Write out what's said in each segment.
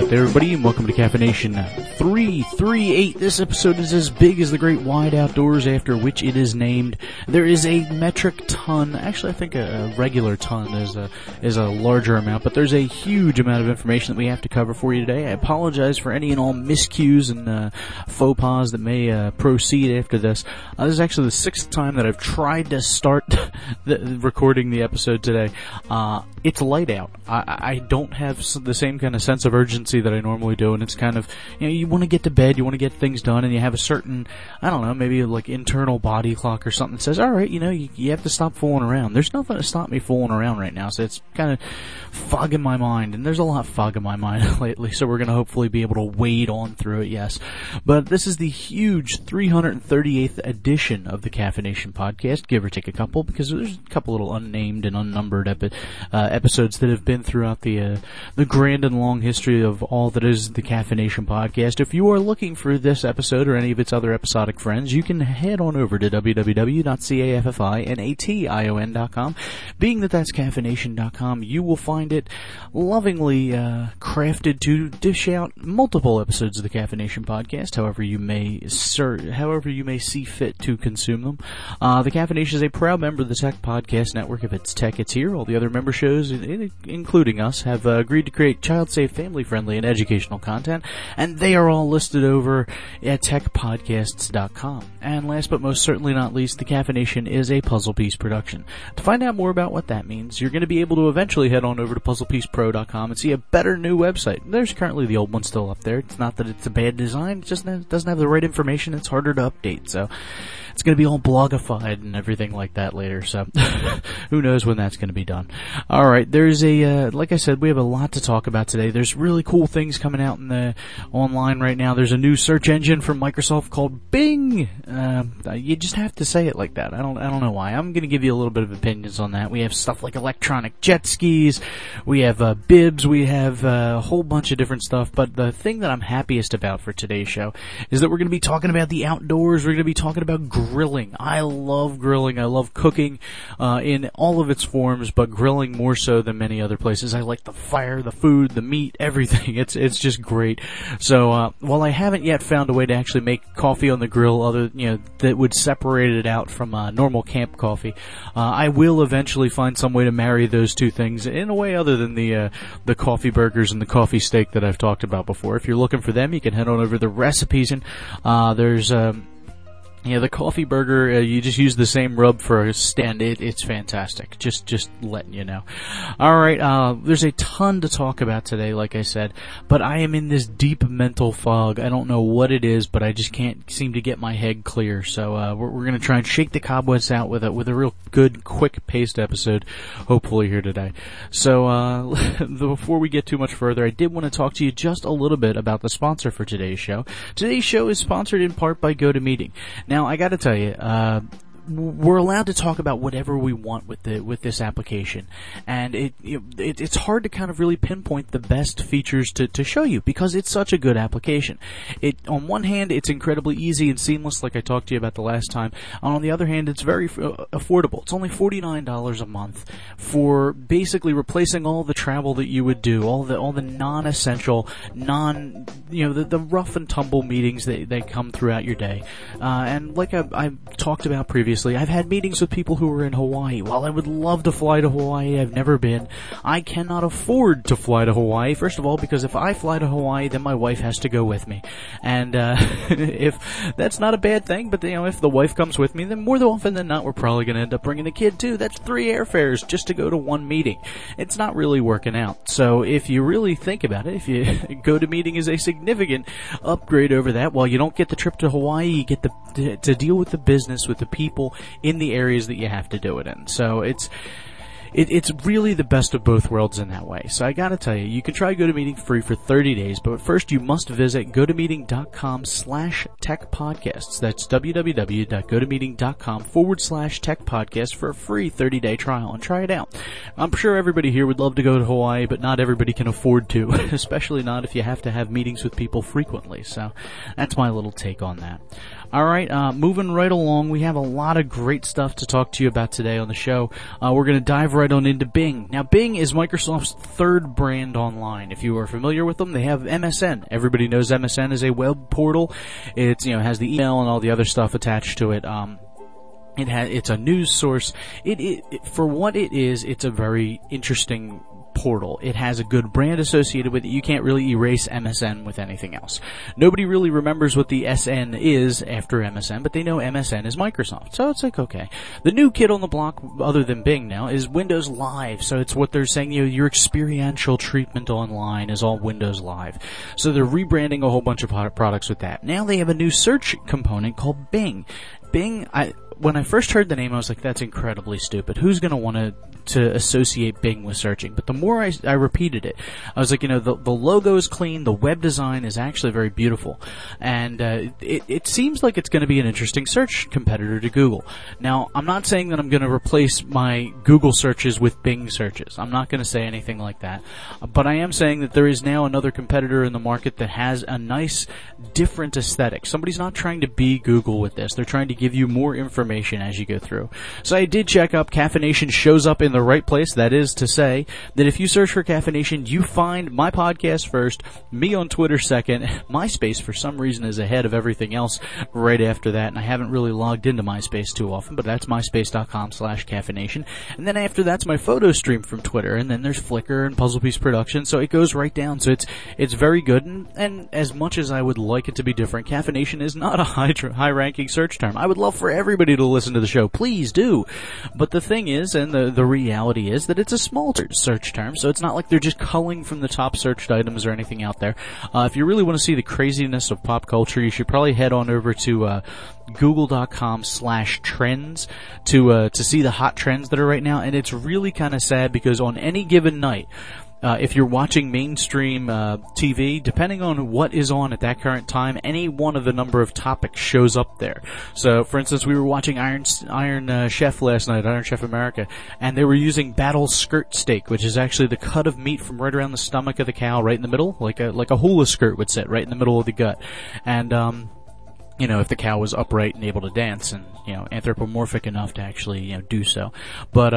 Alright there, everybody, and welcome to Caffeination 338. This episode is as big as the great wide outdoors, after which it is named. There is a metric ton, actually I think a regular ton is a larger amount, but there's a huge amount of information that we have to cover for you today. I apologize for any and all miscues and faux pas that may proceed after this. This is actually the 6th time that I've tried to start recording the episode today. It's light out. I don't have the same kind of sense of urgency that I normally do, and it's kind of, you want to get to bed, you want to get things done, and you have a certain, I don't know, maybe like internal body clock or something that says, alright, you have to stop fooling around. There's nothing to stop me fooling around right now, so it's kind of fogging my mind, and there's a lot of fog in my mind lately, so we're going to hopefully be able to wade on through it, yes. But this is the huge 338th edition of the Caffeination Podcast, give or take a couple, because there's a couple little unnamed and unnumbered episodes that have been throughout the grand and long history of all that is the Caffeination Podcast. If you are looking for this episode or any of its other episodic friends, you can head on over to www.caffeination.com. Being that that's caffeination.com, you will find it lovingly crafted to dish out multiple episodes of the Caffeination Podcast, however you may see fit to consume them. The Caffeination is a proud member of the Tech Podcast Network. If it's tech, it's here. All the other member shows, including us, have agreed to create child-safe, family-friendly, and educational content, and they are all listed over at techpodcasts.com. And last but most certainly not least, the Caffeination is a Puzzle Piece production. To find out more about what that means, you're going to be able to eventually head on over to puzzlepiecepro.com and see a better new website. There's currently the old one still up there. It's not that it's a bad design, it just doesn't have the right information, it's harder to update, so it's going to be all blogified and everything like that later, so who knows when that's going to be done. Alright, there's like I said, we have a lot to talk about today. There's really cool things coming out in the online right now. There's a new search engine from Microsoft called Bing. You just have to say it like that. I don't know why. I'm going to give you a little bit of opinions on that. We have stuff like electronic jet skis. We have bibs. We have a whole bunch of different stuff. But the thing that I'm happiest about for today's show is that we're going to be talking about the outdoors. We're going to be talking about grilling. I love grilling. I love cooking in all of its forms, but grilling more so than many other places. I like the fire, the food, the meat, everything. It's just great. So while I haven't yet found a way to actually make coffee on the grill that would separate it out from normal camp coffee, I will eventually find some way to marry those two things in a way other than the coffee burgers and the coffee steak that I've talked about before. If you're looking for them, you can head on over to the recipes, and there's the coffee burger, you just use the same rub for a stand. It's fantastic. Just letting you know. Alright, there's a ton to talk about today, like I said, but I am in this deep mental fog. I don't know what it is, but I just can't seem to get my head clear. So, we're gonna try and shake the cobwebs out with a real good, quick-paced episode, hopefully here today. So, before we get too much further, I did want to talk to you just a little bit about the sponsor for today's show. Today's show is sponsored in part by GoToMeeting. Now, I gotta tell you, we're allowed to talk about whatever we want with this application, and it's hard to kind of really pinpoint the best features to show you because it's such a good application. On one hand, it's incredibly easy and seamless, like I talked to you about the last time. On the other hand, it's very affordable. It's only $49 a month for basically replacing all the travel that you would do, all the non-essential, the rough and tumble meetings that come throughout your day. And like I talked about previously, I've had meetings with people who are in Hawaii. While I would love to fly to Hawaii, I've never been. I cannot afford to fly to Hawaii, first of all, because if I fly to Hawaii, then my wife has to go with me. And if that's not a bad thing, but if the wife comes with me, then more often than not, we're probably going to end up bringing a kid too. That's 3 airfares just to go to one meeting. It's not really working out. So if you really think about it, if you GoToMeeting is a significant upgrade over that. While you don't get the trip to Hawaii, you get to deal with the business, with the people in the areas that you have to do it in. So it's really the best of both worlds in that way. So I gotta tell you, you can try GoToMeeting free for 30 days, but first you must visit gotomeeting.com/techpodcasts. That's www.gotomeeting.com/techpodcast for a free 30-day trial, and try it out. I'm sure everybody here would love to go to Hawaii, but not everybody can afford to, especially not if you have to have meetings with people frequently. So that's my little take on that. All right, moving right along, we have a lot of great stuff to talk to you about today on the show. We're going to dive right on into Bing. Now, Bing is Microsoft's third brand online. If you are familiar with them, they have MSN. Everybody knows MSN is a web portal. It's, has the email and all the other stuff attached to it. It's a news source. For what it is, it's a very interesting portal. It has a good brand associated with it. You can't really erase MSN with anything else. Nobody really remembers what the SN is after MSN, but they know MSN is Microsoft. So it's like, okay. The new kid on the block, other than Bing now, is Windows Live. So it's what they're saying, your experiential treatment online is all Windows Live. So they're rebranding a whole bunch of products with that. Now they have a new search component called Bing. Bing, when I first heard the name, I was like, that's incredibly stupid. Who's going to want to associate Bing with searching? But the more I repeated it, I was like, the logo is clean, the web design is actually very beautiful, and it seems like it's going to be an interesting search competitor to Google. Now, I'm not saying that I'm going to replace my Google searches with Bing searches. I'm not going to say anything like that. But I am saying that there is now another competitor in the market that has a nice, different aesthetic. Somebody's not trying to be Google with this. They're trying to give you more information as you go through. So I did check up. Caffeination shows up in the right place. That is to say that if you search for Caffeination, you find my podcast first, me on Twitter second. MySpace, for some reason, is ahead of everything else right after that, and I haven't really logged into MySpace too often, but that's myspace.com/caffeination. And then after that's my photo stream from Twitter, and then there's Flickr and Puzzle Piece Production, so it goes right down. So it's very good, and as much as I would like it to be different, Caffeination is not a high-ranking search term. I would love for everybody to listen to the show. Please do. But the thing is, and the reality is, that it's a small search term, so it's not like they're just culling from the top searched items or anything out there. If you really want to see the craziness of pop culture, you should probably head on over to google.com/trends to see the hot trends that are right now, and it's really kind of sad because on any given night, if you're watching mainstream TV, depending on what is on at that current time, any one of the number of topics shows up there. So, for instance, we were watching Iron Chef last night, Iron Chef America, and they were using battle skirt steak, which is actually the cut of meat from right around the stomach of the cow, right in the middle, like a hula skirt would sit right in the middle of the gut. And if the cow was upright and able to dance and, anthropomorphic enough to actually, do so. But,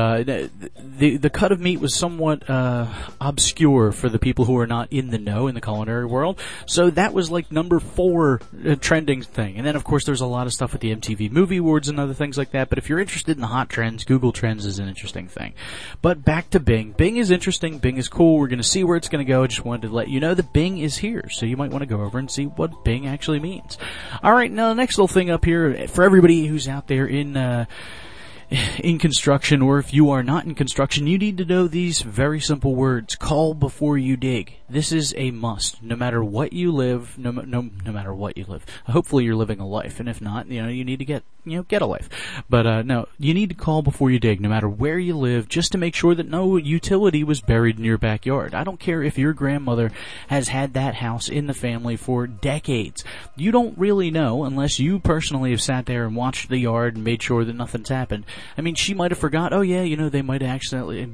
the cut of meat was somewhat, obscure for the people who are not in the know in the culinary world. So that was like number 4 trending thing. And then, of course, there's a lot of stuff with the MTV Movie Awards and other things like that. But if you're interested in the hot trends, Google Trends is an interesting thing. But back to Bing. Bing is interesting. Bing is cool. We're going to see where it's going to go. I just wanted to let you know that Bing is here. So you might want to go over and see what Bing actually means. All right. Now, the next little thing up here, for everybody who's out there in construction, or if you are not in construction, you need to know these very simple words. Call before you dig. This is a must. No matter what you live, no matter what you live. Hopefully you're living a life, and if not, you need to get a life. But, no, you need to call before you dig, no matter where you live, just to make sure that no utility was buried in your backyard. I don't care if your grandmother has had that house in the family for decades. You don't really know unless you personally have sat there and watched the yard and made sure that nothing's happened. I mean, she might have forgot, they might have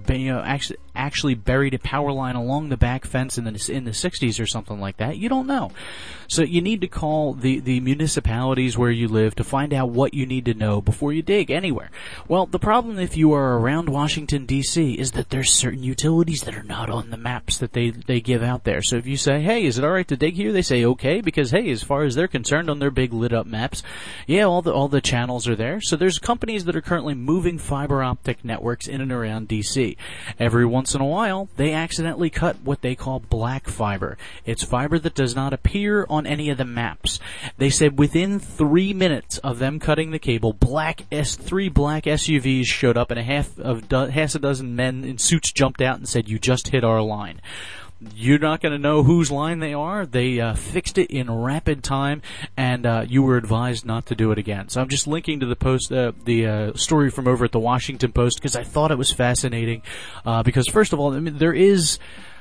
actually buried a power line along the back fence in the 60s or something like that. You don't know. So you need to call the municipalities where you live to find out what you need to know before you dig anywhere. Well, the problem if you are around Washington, D.C. is that there's certain utilities that are not on the maps that they give out there. So if you say, hey, is it all right to dig here? They say, okay, because, hey, as far as they're concerned on their big lit-up maps, all the channels are there. So there's companies that are currently moving fiber optic networks in and around D.C. Every once in a while, they accidentally cut what they call black fiber. It's fiber that does not appear on any of the maps. They said within 3 minutes of them cutting the cable, three black SUVs showed up, and half a dozen men in suits jumped out and said, "You just hit our line." You're not going to know whose line they are. They fixed it in rapid time, and you were advised not to do it again. So I'm just linking to the post, the story from over at the Washington Post, because I thought it was fascinating. Because first of all, I mean, there is.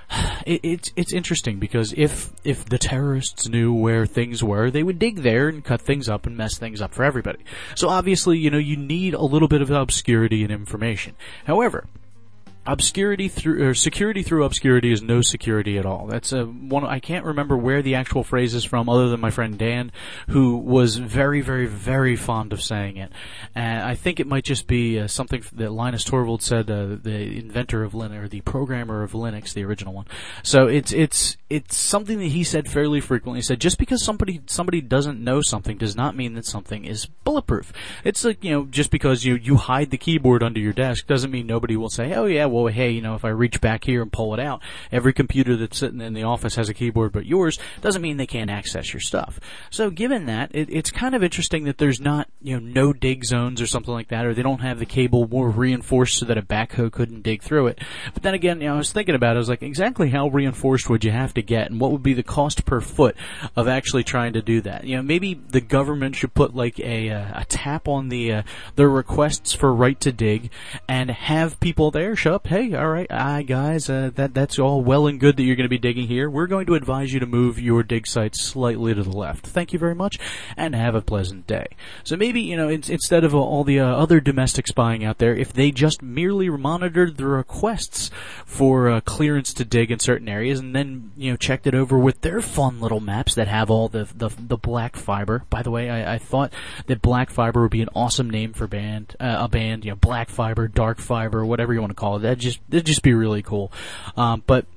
It's interesting because if the terrorists knew where things were, they would dig there and cut things up and mess things up for everybody. So obviously, you need a little bit of obscurity and information. However, security through obscurity is no security at all. That's one. I can't remember where the actual phrase is from, other than my friend Dan, who was very, very, very fond of saying it. And I think it might just be something that Linus Torvalds said, the inventor of Linux, or the programmer of Linux, the original one. So it's something that he said fairly frequently. He said, just because somebody doesn't know something does not mean that something is bulletproof. It's like, just because you hide the keyboard under your desk doesn't mean nobody will say, oh yeah, well, hey, if I reach back here and pull it out, every computer that's sitting in the office has a keyboard but yours, doesn't mean they can't access your stuff. So given that, it's kind of interesting that there's not, no dig zones or something like that, or they don't have the cable more reinforced so that a backhoe couldn't dig through it. But then again, I was thinking about it, I was like, exactly how reinforced would you have to get, and what would be the cost per foot of actually trying to do that? Maybe the government should put like a tap on the requests for right to dig, and have people there show up, hey, all right, guys, that's all well and good that you're going to be digging here. We're going to advise you to move your dig site slightly to the left. Thank you very much, and have a pleasant day. So maybe, instead of all the other domestic spying out there, if they just merely monitored the requests for clearance to dig in certain areas, and then, checked it over with their fun little maps that have all the black fiber. By the way, I thought that black fiber would be an awesome name for a band, black fiber, dark fiber, whatever you want to call it. That'd just be really cool. But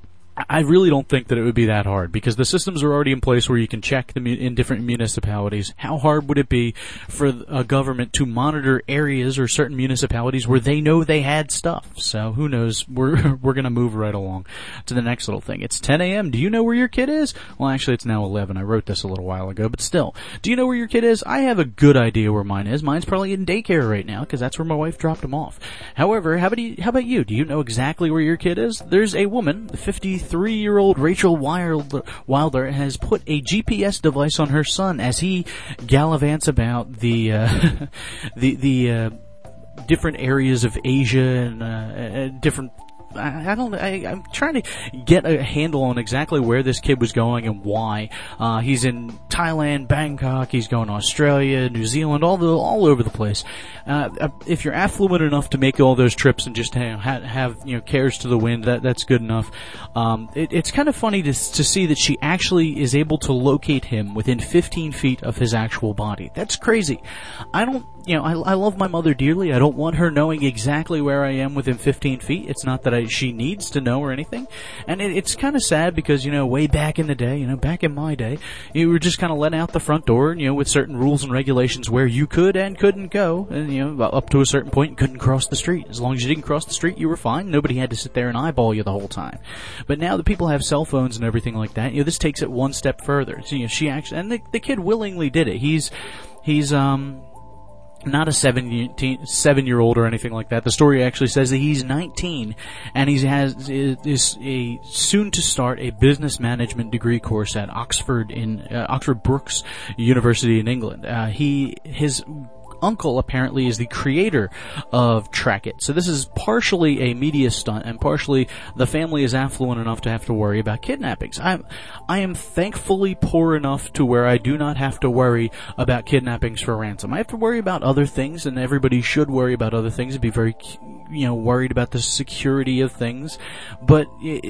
I really don't think that it would be that hard, because the systems are already in place where you can check them in different municipalities. How hard would it be for a government to monitor areas or certain municipalities where they know they had stuff? So who knows? We're going to move right along to the next little thing. It's 10 a.m. Do you know where your kid is? Well, actually, it's now 11. I wrote this a little while ago, but still. Do you know where your kid is? I have a good idea where mine is. Mine's probably in daycare right now, because that's where my wife dropped him off. However, how about you? Do you know exactly where your kid is? There's a woman, 53-year-old Rachel Wilder, has put a GPS device on her son as he gallivants about the different areas of Asia and different. I'm trying to get a handle on exactly where this kid was going and why. He's in Thailand, Bangkok, he's going to Australia, New Zealand, all over the place. If you're affluent enough to make all those trips and just have cares to the wind, that's good enough. It's kind of funny to see that she actually is able to locate him within 15 feet of his actual body. That's crazy. I love my mother dearly. I don't want her knowing exactly where I am within 15 feet. It's not that she needs to know or anything. And it's kind of sad because, way back in the day, back in my day, you were just kind of let out the front door, with certain rules and regulations where you could and couldn't go. And, up to a certain point, you couldn't cross the street. As long as you didn't cross the street, you were fine. Nobody had to sit there and eyeball you the whole time. But now that people have cell phones and everything like that, this takes it one step further. So, she actually, and the kid willingly did it. He's not a 7-year-old or anything like that. The story actually says that he's 19 and is soon to start a business management degree course at Oxford Brookes University in England. His uncle apparently is the creator of Trackit. So this is partially a media stunt, and partially the family is affluent enough to have to worry about kidnappings. I am thankfully poor enough to where I do not have to worry about kidnappings for ransom. I have to worry about other things, and everybody should worry about other things and be very, worried about the security of things. But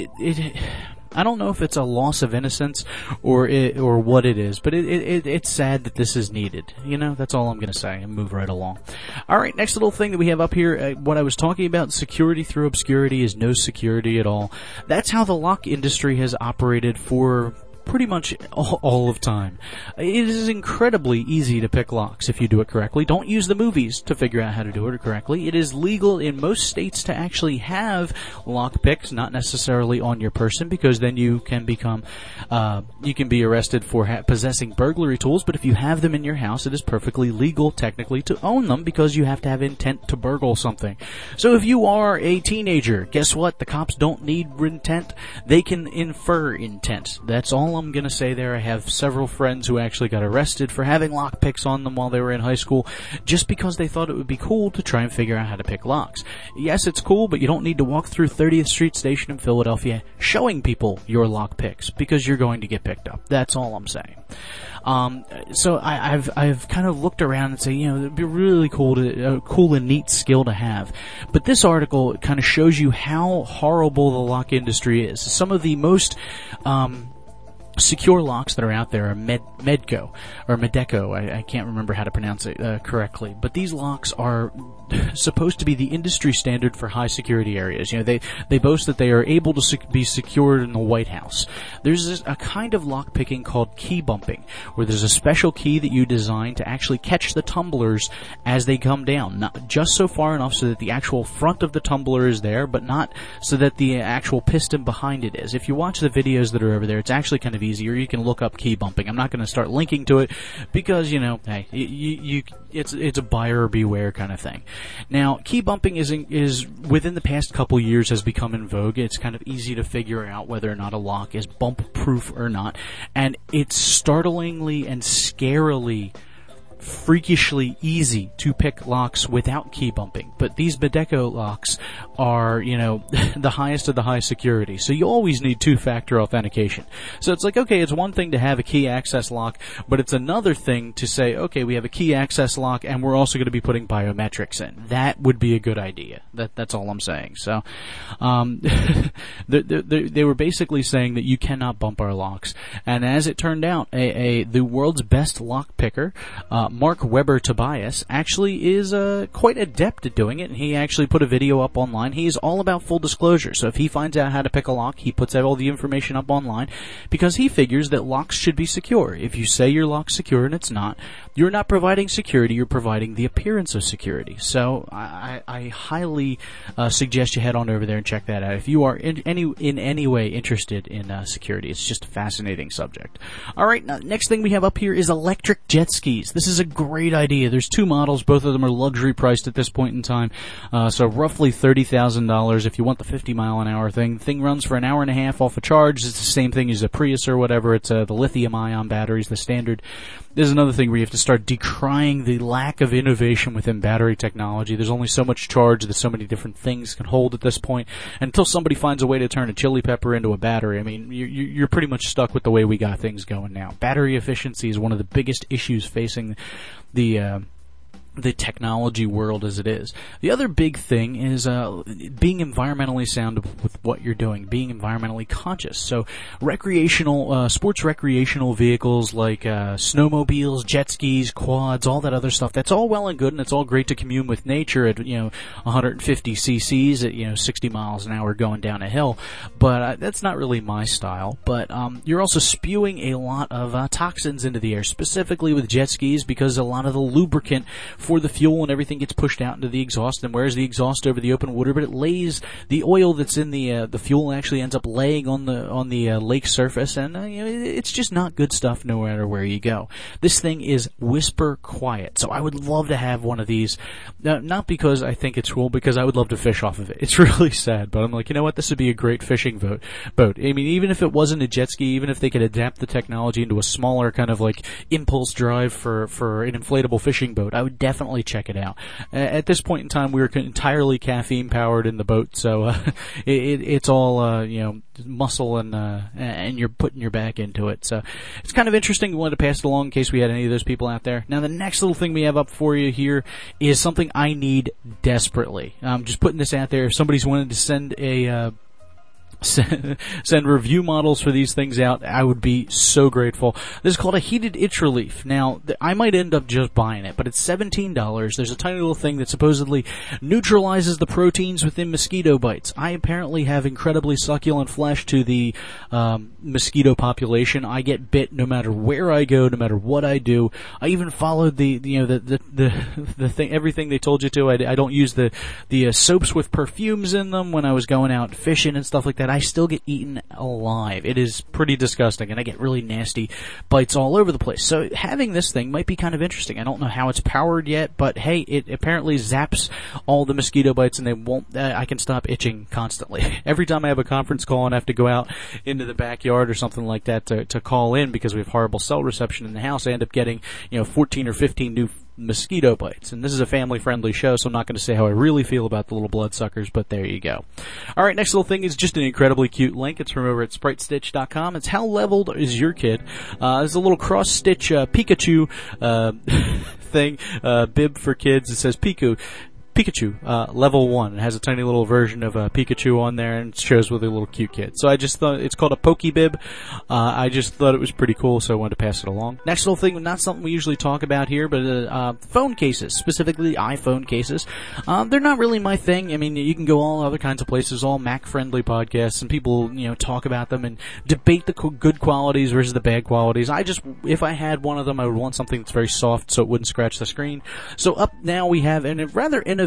I don't know if it's a loss of innocence or what it is, but it's sad that this is needed. That's all I'm going to say, and move right along. All right, next little thing that we have up here, what I was talking about, security through obscurity is no security at all. That's how the lock industry has operated for pretty much all of time. It is incredibly easy to pick locks if you do it correctly. Don't use the movies to figure out how to do it correctly. It is legal in most states to actually have lock picks, not necessarily on your person, because then you can be arrested for possessing burglary tools. But if you have them in your house, it is perfectly legal technically to own them, because you have to have intent to burgle something. So if you are a teenager, guess what? The cops don't need intent. They can infer intent. That's all all I'm going to say there. I have several friends who actually got arrested for having lockpicks on them while they were in high school, just because they thought it would be cool to try and figure out how to pick locks. Yes, it's cool, but you don't need to walk through 30th Street Station in Philadelphia showing people your lockpicks, because you're going to get picked up. That's all I'm saying. So I've kind of looked around and say, it'd be really cool and neat skill to have. But this article kind of shows you how horrible the lock industry is. Some of the most secure locks that are out there are Medeco. I can't remember how to pronounce it correctly. But these locks are supposed to be the industry standard for high security areas. They boast that they are able to be secured in the White House. There's a kind of lock picking called key bumping, where there's a special key that you design to actually catch the tumblers as they come down. Not just so far enough so that the actual front of the tumbler is there, but not so that the actual piston behind it is. If you watch the videos that are over there, it's actually kind of easy, or you can look up key bumping. I'm not going to start linking to it because, hey, it's a buyer beware kind of thing. Now, key bumping is within the past couple years has become in vogue. It's kind of easy to figure out whether or not a lock is bump proof or not, and it's startlingly and scarily freakishly easy to pick locks without key bumping. But these Medeco locks are, the highest of the high security. So you always need two-factor authentication. So it's like, okay, it's one thing to have a key access lock, but it's another thing to say, okay, we have a key access lock and we're also going to be putting biometrics in. That would be a good idea. That's all I'm saying. So, they were basically saying that you cannot bump our locks. And as it turned out, the world's best lock picker, Mark Weber Tobias, actually is quite adept at doing it, and he actually put a video up online. He is all about full disclosure, so if he finds out how to pick a lock, he puts out all the information up online, because he figures that locks should be secure. If you say your lock's secure and it's not, you're not providing security, you're providing the appearance of security. So I highly suggest you head on over there and check that out if you are in any way interested in security. It's just a fascinating subject. All right, now, next thing we have up here is electric jet skis. This is a great idea. There's two models. Both of them are luxury priced at this point in time. So roughly $30,000 if you want the 50-mile-an-hour thing. The thing runs for an hour and a half off a charge. It's the same thing as a Prius or whatever. It's the lithium-ion batteries, the standard. There's another thing where you have to start decrying the lack of innovation within battery technology. There's only so much charge that so many different things can hold at this point. And until somebody finds a way to turn a chili pepper into a battery, I mean, you're pretty much stuck with the way we got things going now. Battery efficiency is one of the biggest issues facing the technology world as it is. The other big thing is being environmentally sound with what you're doing, being environmentally conscious. So sports recreational vehicles like snowmobiles, jet skis, quads, all that other stuff, that's all well and good, and it's all great to commune with nature at 150 cc's at 60 miles an hour going down a hill, but that's not really my style. But you're also spewing a lot of toxins into the air, specifically with jet skis, because a lot of the lubricant for the fuel and everything gets pushed out into the exhaust and wears the exhaust over the open water, but it lays the oil that's in the fuel actually ends up laying on the lake surface, and it's just not good stuff no matter where you go. This thing is whisper quiet, so I would love to have one of these. Not because I think it's cool, because I would love to fish off of it. It's really sad, but I'm like, you know what? This would be a great fishing boat. I mean, even if it wasn't a jet ski, even if they could adapt the technology into a smaller kind of like impulse drive for an inflatable fishing boat, I would definitely check it out. At this point in time, we were entirely caffeine powered in the boat, so it's all muscle and you're putting your back into it. So it's kind of interesting. We wanted to pass it along in case we had any of those people out there. Now, the next little thing we have up for you here is something I need desperately. I'm just putting this out there. If somebody's wanted to send send review models for these things out, I would be so grateful. This is called a heated itch relief. Now, I might end up just buying it, but it's $17. There's a tiny little thing that supposedly neutralizes the proteins within mosquito bites. I apparently have incredibly succulent flesh to the mosquito population. I get bit no matter where I go, no matter what I do. I even followed the thing, everything they told you to. I don't use the soaps with perfumes in them when I was going out fishing and stuff like that. I still get eaten alive. It is pretty disgusting, and I get really nasty bites all over the place. So having this thing might be kind of interesting. I don't know how it's powered yet, but hey, it apparently zaps all the mosquito bites, and they won't. I can stop itching constantly. Every time I have a conference call and I have to go out into the backyard or something like that to call in because we have horrible cell reception in the house, I end up getting 14 or 15 new mosquito bites. And this is a family-friendly show, so I'm not going to say how I really feel about the little bloodsuckers, but there you go. All right, next little thing is just an incredibly cute link. It's from over at SpriteStitch.com. It's how leveled is your kid? There's a little cross-stitch Pikachu thing, bib for kids. It says Pikachu, level 1. It has a tiny little version of Pikachu on there, and it shows with a little cute kid. So I just thought, it's called a Pokebib. I just thought it was pretty cool, so I wanted to pass it along. Next little thing, not something we usually talk about here, but phone cases, specifically iPhone cases. They're not really my thing. I mean, you can go all other kinds of places, all Mac-friendly podcasts, and people, talk about them and debate the good qualities versus the bad qualities. If I had one of them, I would want something that's very soft so it wouldn't scratch the screen. So up now we have a rather innovative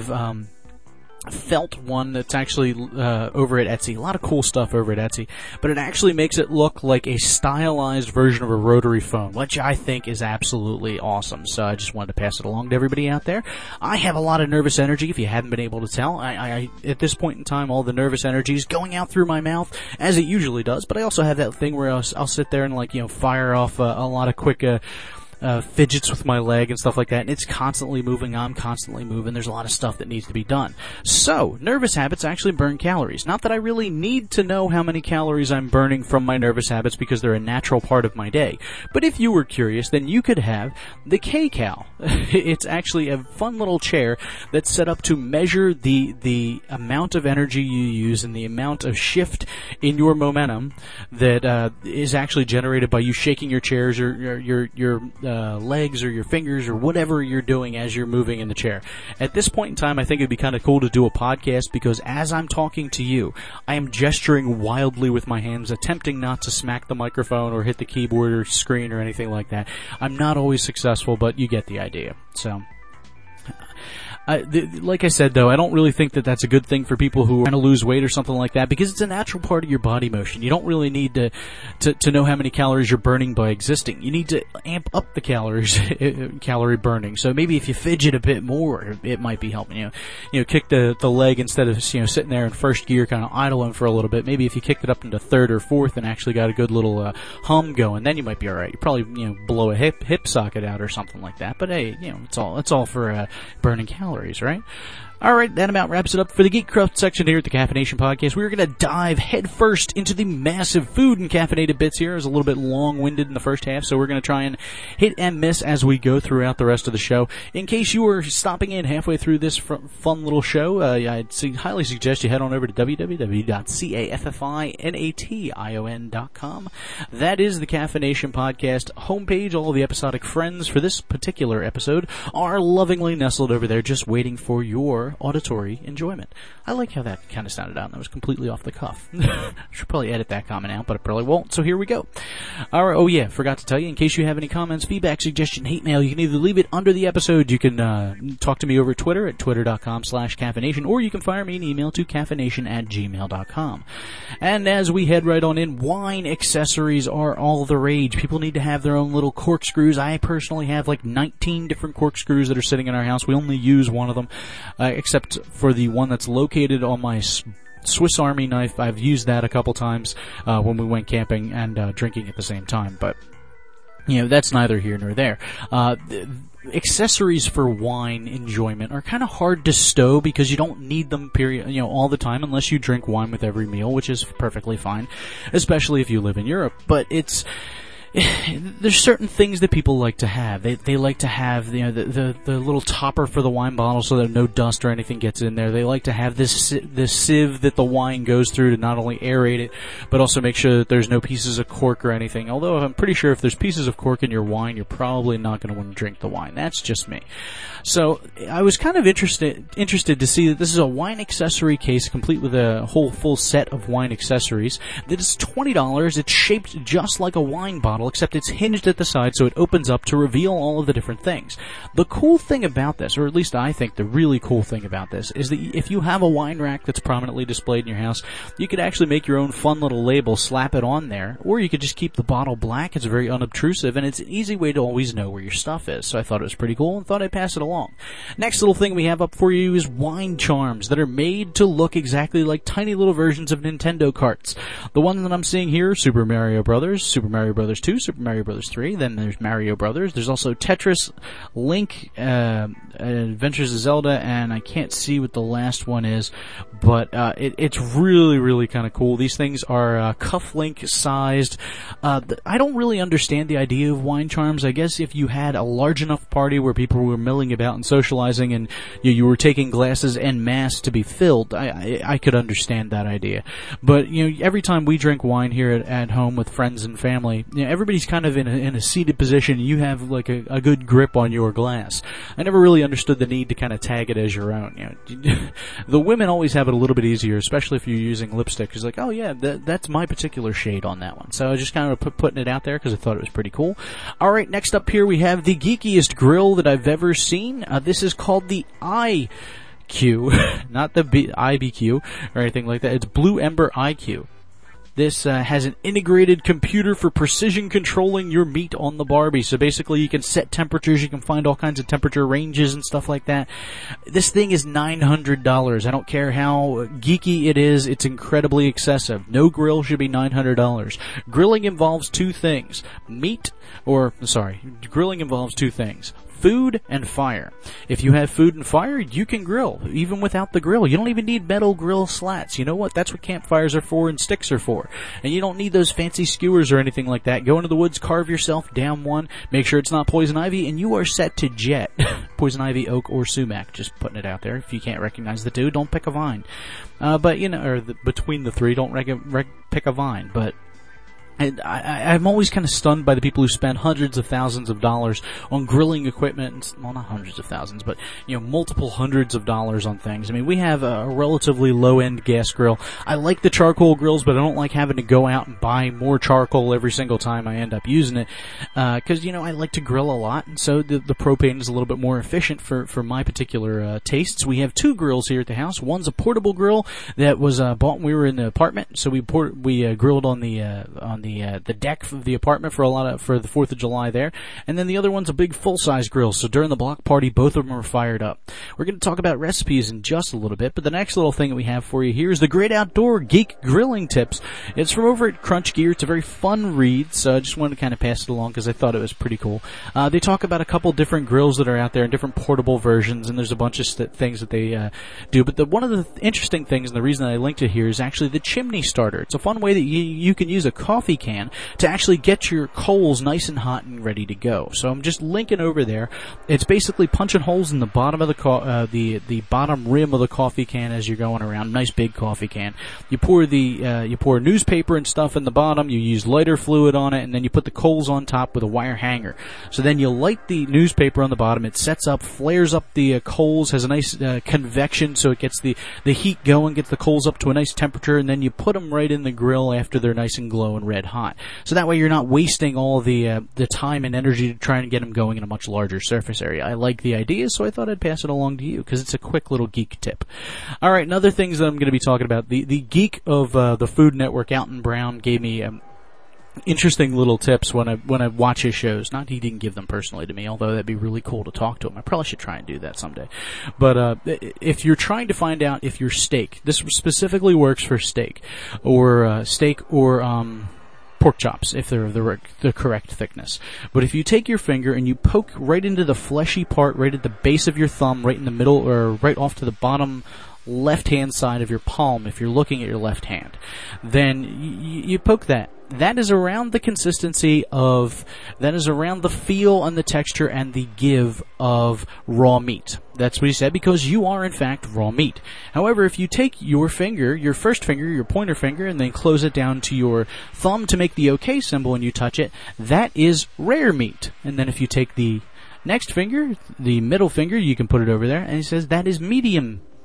felt one that's actually over at Etsy. A lot of cool stuff over at Etsy, but it actually makes it look like a stylized version of a rotary phone, which I think is absolutely awesome. So I just wanted to pass it along to everybody out there. I have a lot of nervous energy, if you haven't been able to tell. I at this point in time, all the nervous energy is going out through my mouth, as it usually does, but I also have that thing where I'll sit there and fire off a lot of quick fidgets with my leg and stuff like that, and it's constantly moving. I'm constantly moving. There's a lot of stuff that needs to be done. So, nervous habits actually burn calories. Not that I really need to know how many calories I'm burning from my nervous habits because they're a natural part of my day. But if you were curious, then you could have the K-Cal. It's actually a fun little chair that's set up to measure the amount of energy you use and the amount of shift in your momentum that is actually generated by you shaking your chairs or your legs or your fingers or whatever you're doing as you're moving in the chair. At this point in time, I think it'd be kind of cool to do a podcast because as I'm talking to you, I am gesturing wildly with my hands, attempting not to smack the microphone or hit the keyboard or screen or anything like that. I'm not always successful, but you get the idea. So, like I said, though, I don't really think that that's a good thing for people who are trying to lose weight or something like that because it's a natural part of your body motion. You don't really need to know how many calories you're burning by existing. You need to amp up the calorie burning. So maybe if you fidget a bit more, it might be helping you. Kick the leg instead of sitting there in first gear, kind of idling for a little bit. Maybe if you kicked it up into third or fourth and actually got a good little hum going, then you might be all right. You probably blow a hip socket out or something like that. But hey, it's all for burning calories. Right? Alright, that about wraps it up for the Geek Cruft section here at the Caffeination Podcast. We're going to dive headfirst into the massive food and caffeinated bits here. It was a little bit long-winded in the first half, so we're going to try and hit and miss as we go throughout the rest of the show. In case you were stopping in halfway through this fun little show, I'd highly suggest you head on over to www.caffeination.com. That is the Caffeination Podcast homepage. All of the episodic friends for this particular episode are lovingly nestled over there just waiting for your auditory enjoyment. I like how that kind of sounded out. That was completely off the cuff. I should probably edit that comment out, but I probably won't, so here we go. Alright, oh yeah, forgot to tell you, in case you have any comments, feedback, suggestion, hate mail, you can either leave it under the episode, you can talk to me over Twitter at twitter.com/caffeination, or you can fire me an email to caffeination@gmail.com. And as we head right on in, wine accessories are all the rage. People need to have their own little corkscrews. I personally have like 19 different corkscrews that are sitting in our house. We only use one of them. Except for the one that's located on my Swiss Army knife. I've used that a couple times when we went camping and drinking at the same time, but that's neither here nor there. Accessories for wine enjoyment are kind of hard to stow because you don't need them all the time unless you drink wine with every meal, which is perfectly fine, especially if you live in Europe. But there's certain things that people like to have. They like to have the little topper for the wine bottle so that no dust or anything gets in there. They like to have this sieve that the wine goes through to not only aerate it, but also make sure that there's no pieces of cork or anything. Although I'm pretty sure if there's pieces of cork in your wine, you're probably not going to want to drink the wine. That's just me. So I was kind of interested to see that this is a wine accessory case complete with a whole full set of wine accessories. That is $20. It's shaped just like a wine bottle. bottle, except it's hinged at the side so it opens up to reveal all of the different things. The cool thing about this, or at least I think the really cool thing about this, is that if you have a wine rack that's prominently displayed in your house, you could actually make your own fun little label, slap it on there, or you could just keep the bottle black. It's very unobtrusive, and it's an easy way to always know where your stuff is. So I thought it was pretty cool and thought I'd pass it along. Next little thing we have up for you is wine charms that are made to look exactly like tiny little versions of Nintendo carts. The one that I'm seeing here, Super Mario Brothers, Super Mario Brothers 2, Super Mario Brothers 3, then there's Mario Brothers. There's also Tetris, Link, Adventures of Zelda, and I can't see what the last one is, but it's really, really kind of cool. These things are cufflink sized. I don't really understand the idea of wine charms. I guess if you had a large enough party where people were milling about and socializing and you were taking glasses en masse to be filled, I could understand that idea. But, every time we drink wine here at home with friends and family, everybody's kind of in a seated position. You have like a good grip on your glass. I never really understood the need to kind of tag it as your own. The women always have it a little bit easier, especially if you're using lipstick. It's like, oh yeah, that's my particular shade on that one. So I was just kind of putting it out there because I thought it was pretty cool. Alright, next up here we have the geekiest grill that I've ever seen. This is called the IQ, not the IBQ or anything like that. It's Blue Ember IQ. This has an integrated computer for precision controlling your meat on the Barbie. So basically you can set temperatures, you can find all kinds of temperature ranges and stuff like that. This thing is $900. I don't care how geeky it is, it's incredibly excessive. No grill should be $900. Grilling involves two things. Grilling involves two things. Food and fire. If you have food and fire, you can grill, even without the grill. You don't even need metal grill slats. You know what? That's what campfires are for and sticks are for. And you don't need those fancy skewers or anything like that. Go into the woods, carve yourself down one, make sure it's not poison ivy, and you are set to jet. Poison ivy, oak, or sumac. Just putting it out there. If you can't recognize the two, don't pick a vine. Between the three, don't pick a vine. But and I'm always kind of stunned by the people who spend hundreds of thousands of dollars on grilling equipment. Well, not hundreds of thousands, but, multiple hundreds of dollars on things. I mean, we have a relatively low-end gas grill. I like the charcoal grills, but I don't like having to go out and buy more charcoal every single time I end up using it. Because, I like to grill a lot, and so the propane is a little bit more efficient for my particular tastes. We have two grills here at the house. One's a portable grill that was bought when we were in the apartment, so we grilled on the deck of the apartment for the 4th of July there. And then the other one's a big full-size grill, so during the block party, both of them are fired up. We're going to talk about recipes in just a little bit, but the next little thing that we have for you here is the Great Outdoor Geek Grilling Tips. It's from over at Crunch Gear. It's a very fun read, so I just wanted to kind of pass it along because I thought it was pretty cool. They talk about a couple different grills that are out there and different portable versions, and there's a bunch of things that they do. But one of the interesting things, and the reason that I linked it here, is actually the chimney starter. It's a fun way that you can use a coffee can to actually get your coals nice and hot and ready to go. So I'm just linking over there. It's basically punching holes in the bottom of the bottom rim of the coffee can as you're going around. Nice big coffee can. You pour newspaper and stuff in the bottom. You use lighter fluid on it, and then you put the coals on top with a wire hanger. So then you light the newspaper on the bottom. It sets up, flares up the coals, has a nice convection, so it gets the heat going, gets the coals up to a nice temperature, and then you put them right in the grill after they're nice and glowing red hot. So that way you're not wasting all the time and energy to try and get them going in a much larger surface area. I like the idea, so I thought I'd pass it along to you because it's a quick little geek tip. All right, and other things that I'm going to be talking about. The geek of the Food Network, Alton Brown, gave me interesting little tips when I watch his shows. Not he didn't give them personally to me, although that'd be really cool to talk to him. I probably should try and do that someday. But if you're trying to find out if your steak, this specifically works for steak or pork chops, if they're the correct thickness. But if you take your finger and you poke right into the fleshy part, right at the base of your thumb, right in the middle, or right off to the bottom left-hand side of your palm, if you're looking at your left hand, then you poke that. That is around the consistency of, that is around the feel and the texture and the give of raw meat. That's what he said, because you are in fact raw meat. However, if you take your finger, your first finger, your pointer finger, and then close it down to your thumb to make the OK symbol and you touch it, that is rare meat. And then if you take the next finger, the middle finger, you can put it over there, and he says that is medium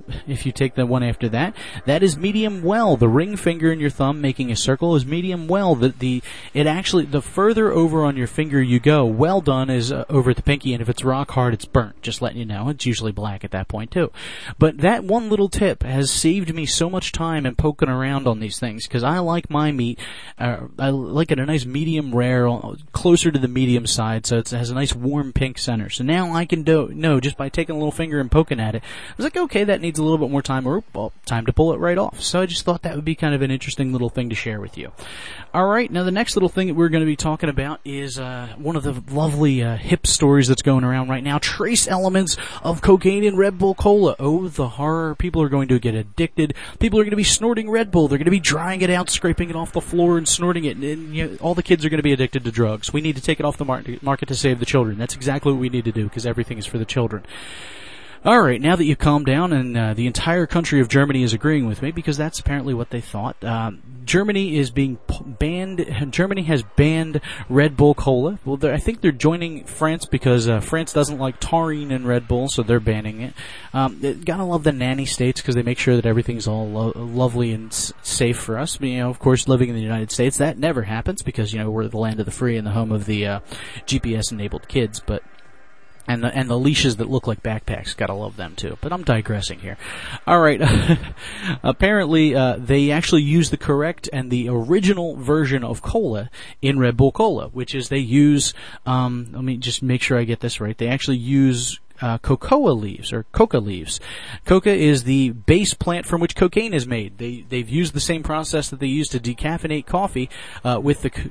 if you take the one after that, that is medium well. The ring finger in your thumb making a circle is medium well. The further over on your finger you go, well done is over at the pinky, and if it's rock hard, it's burnt. Just letting you know. It's usually black at that point too. But that one little tip has saved me so much time in poking around on these things, because I like my meat, I like it a nice medium rare, closer to the medium side, so it has a nice warm pink center. So now I can know just by taking a little finger and poking at it, I was like, okay, that needs a little bit more time, or time to pull it right off. So I just thought that would be kind of an interesting little thing to share with you. Alright, now the next little thing that we're going to be talking about is one of the lovely hip stories that's going around right now. Trace elements of cocaine in Red Bull Cola. Oh, the horror. People are going to get addicted. People are going to be snorting Red Bull. They're going to be drying it out, scraping it off the floor, and snorting it. And all the kids are going to be addicted to drugs. We need to take it off the market to save the children. That's exactly what we need to do, because everything is for the children. Alright, now that you've calmed down, and the entire country of Germany is agreeing with me, because that's apparently what they thought, Germany is being banned. Germany has banned Red Bull Cola. Well, I think they're joining France, because France doesn't like taurine in Red Bull, so they're banning it. Gotta love the nanny states, because they make sure that everything's all lovely and safe for us. Of course, living in the United States, that never happens, because, we're the land of the free and the home of the GPS-enabled kids, but... And the leashes that look like backpacks, gotta love them too. But I'm digressing here. Alright, apparently they actually use the correct and the original version of cola in Red Bull Cola, which is they use, let me just make sure I get this right, they actually use cocoa leaves, or coca leaves. Coca is the base plant from which cocaine is made. They've used the same process that they use to decaffeinate coffee with the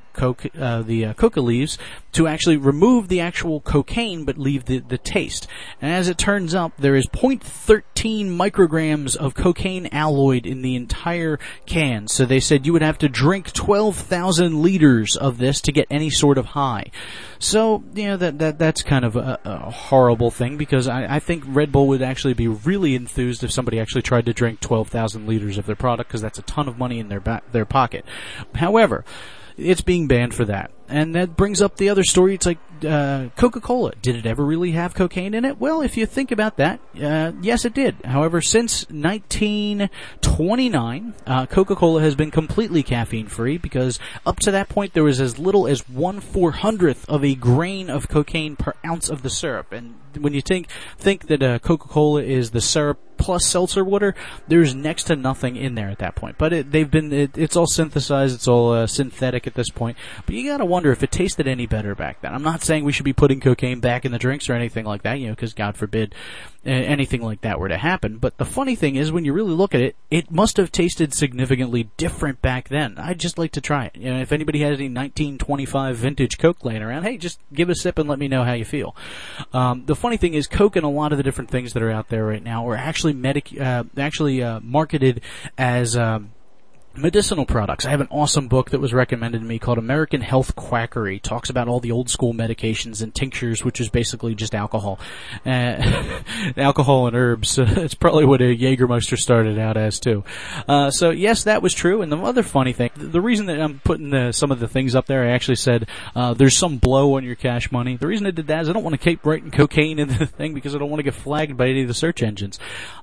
coca leaves to actually remove the actual cocaine but leave the taste. And as it turns out, there is 0.13 micrograms of cocaine alloyed in the entire can. So they said you would have to drink 12,000 liters of this to get any sort of high. So, that's kind of a horrible thing, because I think Red Bull would actually be really enthused if somebody actually tried to drink 12,000 liters of their product, because that's a ton of money in their pocket. However, it's being banned for that. And that brings up the other story. It's like Coca-Cola. Did it ever really have cocaine in it? Well, if you think about that, yes, it did. However, since 1929, Coca-Cola has been completely caffeine-free, because up to that point there was as little as 1/400th of a grain of cocaine per ounce of the syrup. And when you think that Coca-Cola is the syrup plus seltzer water, there's next to nothing in there at that point. But it's all synthesized, it's all synthetic at this point. But you gotta wonder if it tasted any better back then. I'm not saying we should be putting cocaine back in the drinks or anything like that, because God forbid anything like that were to happen. But the funny thing is, when you really look at it, it must have tasted significantly different back then. I'd just like to try it. If anybody has any 1925 vintage Coke laying around, hey, just give a sip and let me know how you feel. The funny thing is, Coke and a lot of the different things that are out there right now are actually marketed as medicinal products. I have an awesome book that was recommended to me called American Health Quackery. It talks about all the old school medications and tinctures, which is basically just alcohol. Alcohol and herbs. It's probably what a Jägermeister started out as too. So yes, that was true. And the other funny thing, the reason that I'm putting some of the things up there, I actually said there's some blow on your cash money. The reason I did that is I don't want to keep writing cocaine in the thing, because I don't want to get flagged by any of the search engines.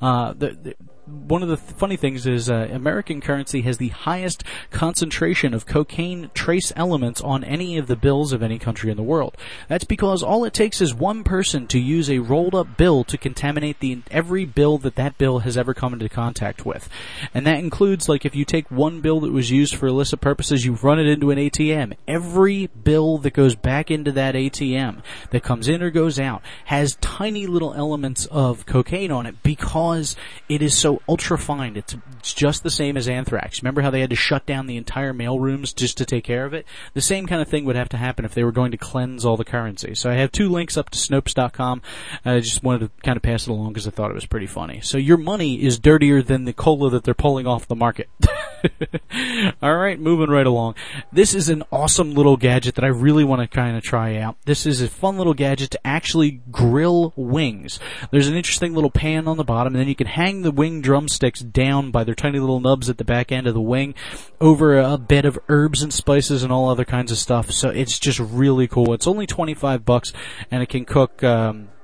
One of the funny things is American currency has the highest concentration of cocaine trace elements on any of the bills of any country in the world. That's because all it takes is one person to use a rolled-up bill to contaminate every bill that bill has ever come into contact with. And that includes, like, if you take one bill that was used for illicit purposes, you run it into an ATM. Every bill that goes back into that ATM, that comes in or goes out, has tiny little elements of cocaine on it, because it is so ultra fine. It's just the same as anthrax. Remember how they had to shut down the entire mail rooms just to take care of it? The same kind of thing would have to happen if they were going to cleanse all the currency. So I have 2 links up to Snopes.com. I just wanted to kind of pass it along because I thought it was pretty funny. So your money is dirtier than the cola that they're pulling off the market. Alright, moving right along. This is an awesome little gadget that I really want to kind of try out. This is a fun little gadget to actually grill wings. There's an interesting little pan on the bottom, and then you can hang the wing drumsticks down by their tiny little nubs at the back end of the wing over a bed of herbs and spices and all other kinds of stuff. So it's just really cool. It's only $25, and it can cook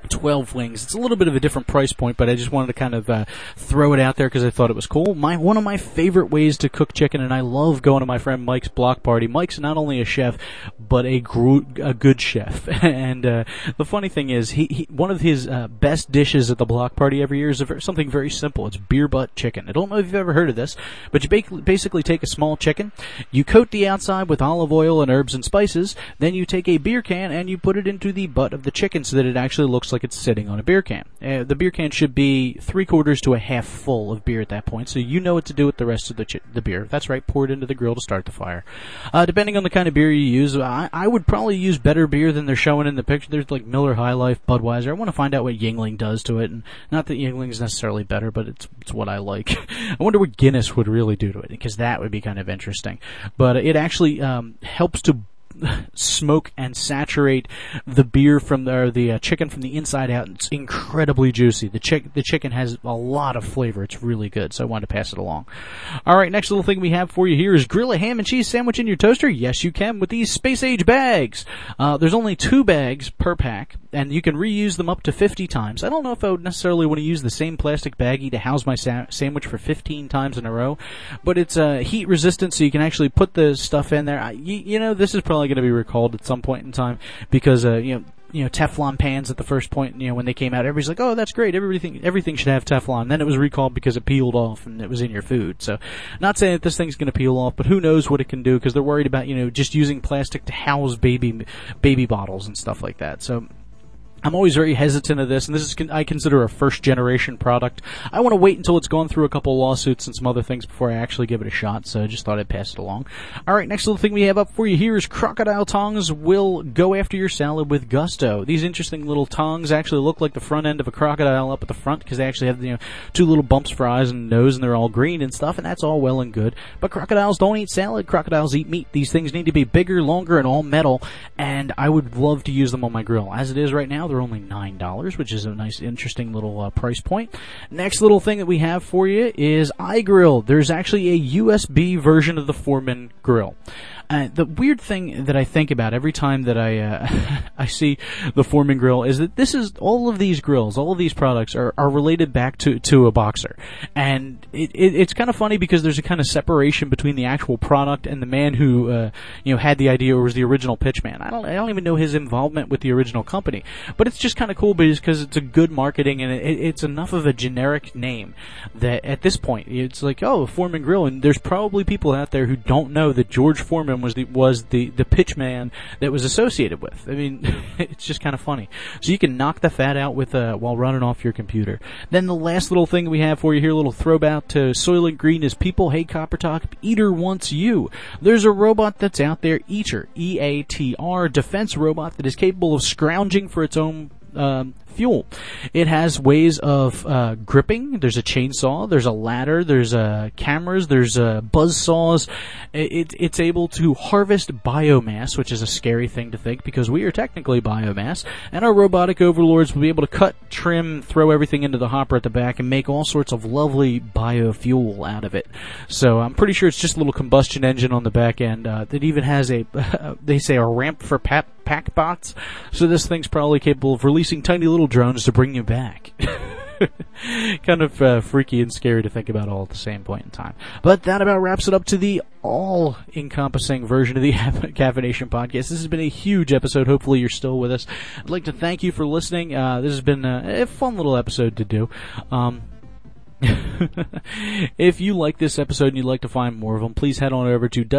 12 wings. It's a little bit of a different price point, but I just wanted to kind of throw it out there because I thought it was cool. One of my favorite ways to cook chicken, and I love going to my friend Mike's block party. Mike's not only a chef, but a good chef. And the funny thing is, he one of his best dishes at the block party every year is something very simple. It's beer butt chicken. I don't know if you've ever heard of this, but you basically take a small chicken, you coat the outside with olive oil and herbs and spices, then you take a beer can and you put it into the butt of the chicken so that it actually looks like it's sitting on a beer can. The beer can should be 3/4 to a half full of beer at that point, so you know what to do with the rest of the beer. That's right, pour it into the grill to start the fire. Depending on the kind of beer you use, I would probably use better beer than they're showing in the picture. There's like Miller High Life, Budweiser. I want to find out what Yuengling does to it, and not that Yuengling is necessarily better, but it's what I like. I wonder what Guinness would really do to it, because that would be kind of interesting. But it actually helps to smoke and saturate the beer from the chicken from the inside out. It's incredibly juicy. The chicken has a lot of flavor. It's really good, so I wanted to pass it along. All right, next little thing we have for you here is grill a ham and cheese sandwich in your toaster. Yes, you can with these Space Age bags. There's only 2 bags per pack, and you can reuse them up to 50 times. I don't know if I would necessarily want to use the same plastic baggie to house my sandwich for 15 times in a row, but it's heat resistant, so you can actually put the stuff in there. You know, this is probably going to be recalled at some point in time because you know Teflon pans at the first point, when they came out, everybody's like, oh, that's great, everything should have Teflon. Then it was recalled because it peeled off and it was in your food. So not saying that this thing's going to peel off, but who knows what it can do, because they're worried about just using plastic to house baby bottles and stuff like that. So I'm always very hesitant of this, and this is I consider a first-generation product. I want to wait until it's gone through a couple lawsuits and some other things before I actually give it a shot, so I just thought I'd pass it along. All right, next little thing we have up for you here is crocodile tongs will go after your salad with gusto. These interesting little tongs actually look like the front end of a crocodile up at the front, because they actually have 2 little bumps for eyes and nose, and they're all green and stuff, and that's all well and good. But crocodiles don't eat salad. Crocodiles eat meat. These things need to be bigger, longer, and all metal, and I would love to use them on my grill. As it is right now, they're only $9, which is a nice, interesting little price point. Next little thing that we have for you is iGrill. There's actually a USB version of the Foreman grill. The weird thing that I think about every time that I see the Foreman grill is that all of these grills, all of these products are related back to a Boxer. And it's kind of funny because there's a kind of separation between the actual product and the man who, had the idea, or was the original pitch man. I don't even know his involvement with the original company. But it's just kind of cool because it's a good marketing, and it's enough of a generic name that at this point it's like, oh, Foreman grill, and there's probably people out there who don't know that George Foreman was the pitch man that was associated with. I mean, it's just kind of funny. So you can knock the fat out with while running off your computer. Then the last little thing we have for you here, a little throwback to Soylent Green, is people hate copper talk. Eater wants you. There's a robot that's out there, Eater, E-A-T-R, defense robot that is capable of scrounging for its own fuel. It has ways of gripping. There's a chainsaw, there's a ladder, there's cameras, there's buzz saws. It's able to harvest biomass, which is a scary thing to think because we are technically biomass, and our robotic overlords will be able to cut, trim, throw everything into the hopper at the back and make all sorts of lovely biofuel out of it. So I'm pretty sure it's just a little combustion engine on the back end that even has they say a ramp for pack bots. So this thing's probably capable of releasing tiny little drones to bring you back. Kind of freaky and scary to think about all at the same point in time. But that about wraps it up to the all-encompassing version of the Caffeination Podcast. This has been a huge episode. Hopefully you're still with us. I'd like to thank you for listening. This has been a fun little episode to do. If you like this episode and you'd like to find more of them, please head on over to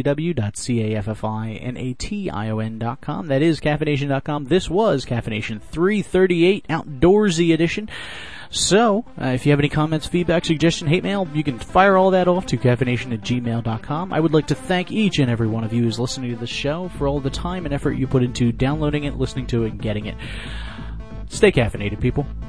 www.caffeination.com. That is caffeination.com. This was Caffeination 338 Outdoorsy Edition. So, if you have any comments, feedback, suggestion, hate mail, you can fire all that off to caffeination@gmail.com. I would like to thank each and every one of you who's listening to this show for all the time and effort you put into downloading it, listening to it, and getting it. Stay caffeinated, people.